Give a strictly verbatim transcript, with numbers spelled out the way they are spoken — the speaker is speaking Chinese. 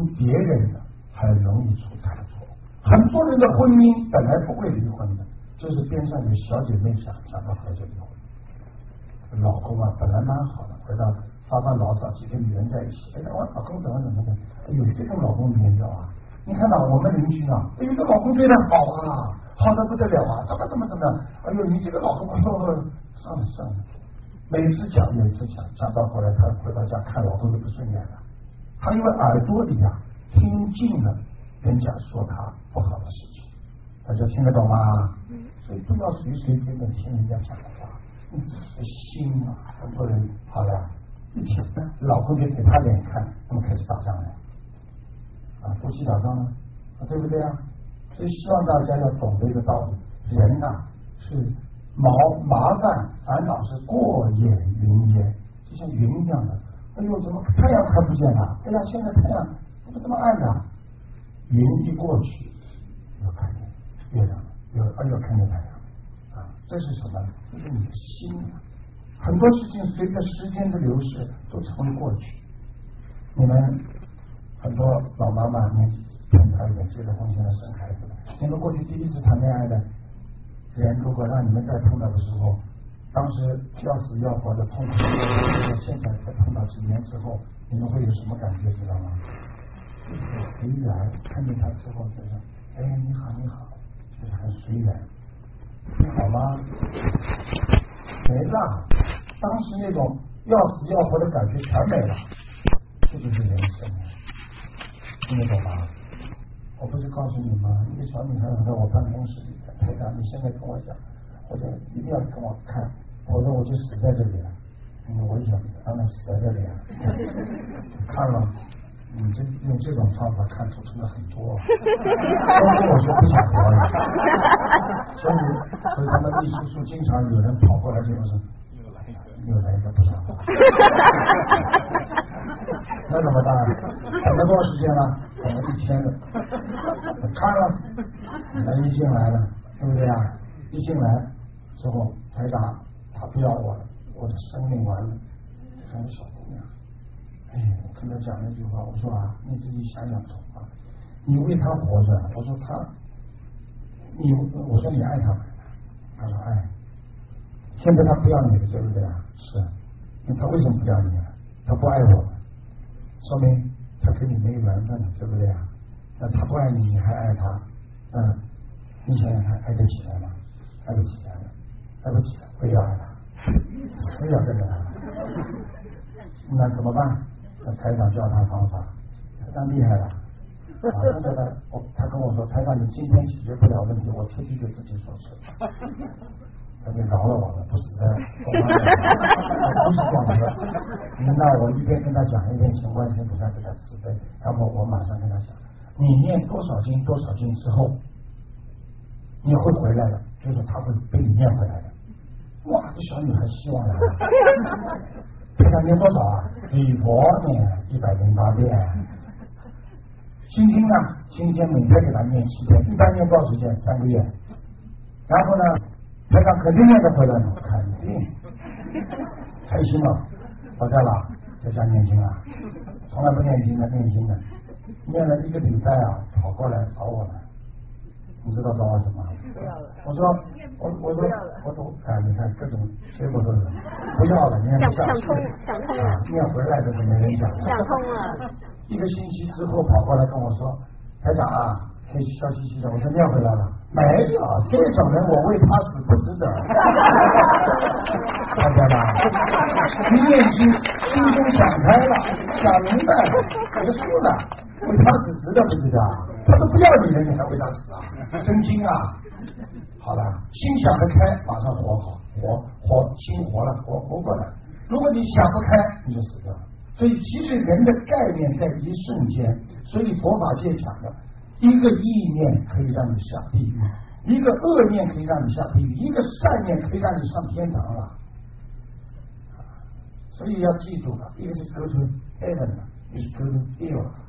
别人的，很容易出差错。很多人的婚姻本来不会离婚的，就是边上有小姐妹想想到后就离婚。老公啊，本来蛮好的，回到发发牢骚，几个女人在一起，哎呀，我老公怎么怎么的，有这种老公你也有啊？你看到我们邻居啊，哎呦，这老公对他好啊，好的不得了啊，怎么怎么怎么，哎呦，你这个老公，哎呦，算了算了，每次讲每次讲，讲到后来，他回到家看老公都不顺眼了，他因为耳朵里啊听尽了人家说他不好的事情，大家听得懂吗？所以不要随随便便听人家讲的话。心啊，很多人好了，一听老公就给他脸看，他们开始打仗了啊，夫妻打仗了啊，对不对啊？所以希望大家要懂得一个道理，人呐、啊、是毛麻烦烦恼是过眼云烟，就像云一样的。哎呦，怎么太阳看不见了？哎呀，现在太阳怎么这么暗呢？云一过去，又看见月亮，又哎又看见太阳。这是什么？这是你的心啊！很多事情随着时间的流逝都成为过去。你们很多老妈妈年纪偏大一点，结了婚现在生孩子了。你们过去第一次谈恋爱的人，如果让你们再碰到的时候，当时要死要活的痛苦，现在再碰到几年之后，你们会有什么感觉？知道吗？就是随缘，看见他之后就是，哎，你好，你好，就是很随缘。好吗？没了，当时那种要死要活的感觉全没了，这就是人生，听得懂吗？我不是告诉你吗？一个小女孩在我办公室里，台长，你现在跟我讲，我就一定要跟我看，否则我就死在这里了。嗯，我就想让他死在这里啊，看了。你这用这种方法看出真的很多，包括我就不想活了，所以所以他们秘书处经常有人跑过来就说又来一个，又来一个不想活，那怎么办？等了多少时间了？等了一天了，看了，人一进来了，对不对啊？一进来之后，台长他不要我了，我的生命完了，还有小姑娘。哎，我跟他讲了一句话，我说啊，你自己想想懂啊，你为他活着，我说他，你我说你爱他，他说爱，现在他不要你了，对不对啊？是，那他为什么不要你啊？他不爱我，说明他跟你没缘分了，对不对啊？那他不爱你，你还爱他，嗯，你想想看，爱得起来吗？爱不起来了，爱不起来，不要爱他，非要跟着他，那怎么办？那台长教他方法，台长厉害了。啊，现在呢，我他跟我说，台长你今天解决不了问题，我出去就自己说吃。他就饶了我了，不死在我不是这样的。那我一边跟他讲一边请观世音菩萨给他慈悲，然后我马上跟他讲，你念多少经多少经之后，你会回来的，就是他会被你念回来的。哇，这小女孩希望来了。台长念多少啊？礼佛念一百零八遍，心经呢？心经每天给他念七遍，一般念多少时间？三个月。然后呢，台长肯定念得回来吗？肯定，开心了，好在了，在家念经啊，从来不念经的，念经的，念了一个礼拜啊，跑过来找我了。你知道找我什么？不要了。我说，我我说，我都哎，你看各种结果都有，不要了，念不下去， 想通，想通了， 念回来的都没人讲。 想通了。 一个星期之后跑过来跟我说，台长啊，可以笑嘻嘻的。我说念回来了，没有，这种人我为他死不值得。大家吧，一念经，心中想开了，想明白了，结束了。为他死值得不值得啊？他都不要你了，你还为他死啊？真经啊！好了，心想得开，马上活好，活活心活了，活活过来。如果你想不开，你就死掉了。所以，其实人的概念在一瞬间。所以佛法界讲的，一个意念可以让你下地狱，一个恶念可以让你下地狱，一个善念可以让你上天堂了。所以要记住了，一个是 go to heaven， 一个是 go to hell。